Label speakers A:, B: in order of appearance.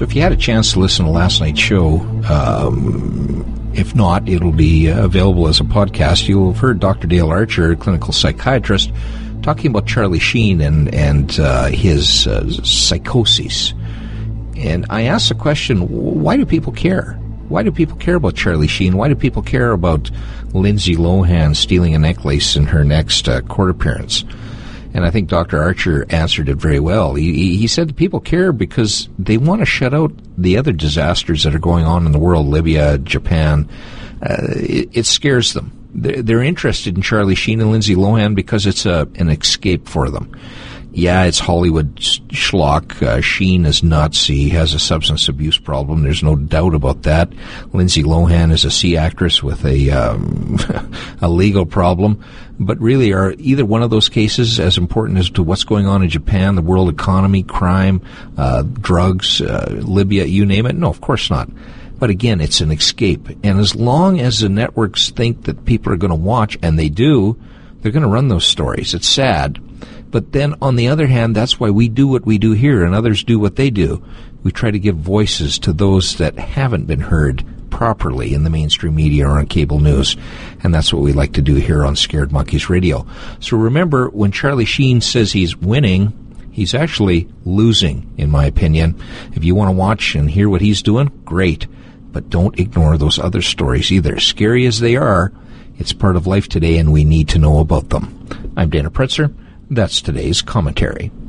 A: So if you had a chance to listen to last night's show, if not, it'll be available as a podcast. You'll have heard Dr. Dale Archer, a clinical psychiatrist, talking about Charlie Sheen and his psychoses. And I asked the question, why do people care? Why do people care about Charlie Sheen? Why do people care about Lindsay Lohan stealing a necklace in her next court appearance? And I think Dr. Archer answered it very well. He said that people care because they want to shut out the other disasters that are going on in the world, Libya, Japan. It scares them. They're interested in Charlie Sheen and Lindsay Lohan because it's an escape for them. Yeah, it's Hollywood schlock. Sheen is nuts. He has a substance abuse problem. There's no doubt about that. Lindsay Lohan is a C actress with a legal problem. But really, are either one of those cases as important as to what's going on in Japan, the world economy, crime, drugs, Libya, you name it? No, of course not. But again, it's an escape. And as long as the networks think that people are going to watch, and they do, they're going to run those stories. It's sad. But then, on the other hand, that's why we do what we do here, and others do what they do. We try to give voices to those that haven't been heard properly in the mainstream media or on cable news. And that's what we like to do here on Scared Monkeys Radio. So remember, when Charlie Sheen says he's winning, he's actually losing, in my opinion. If you want to watch and hear what he's doing, great. But don't ignore those other stories either. Scary as they are, it's part of life today, and we need to know about them. I'm Dana Pretzer. That's today's commentary.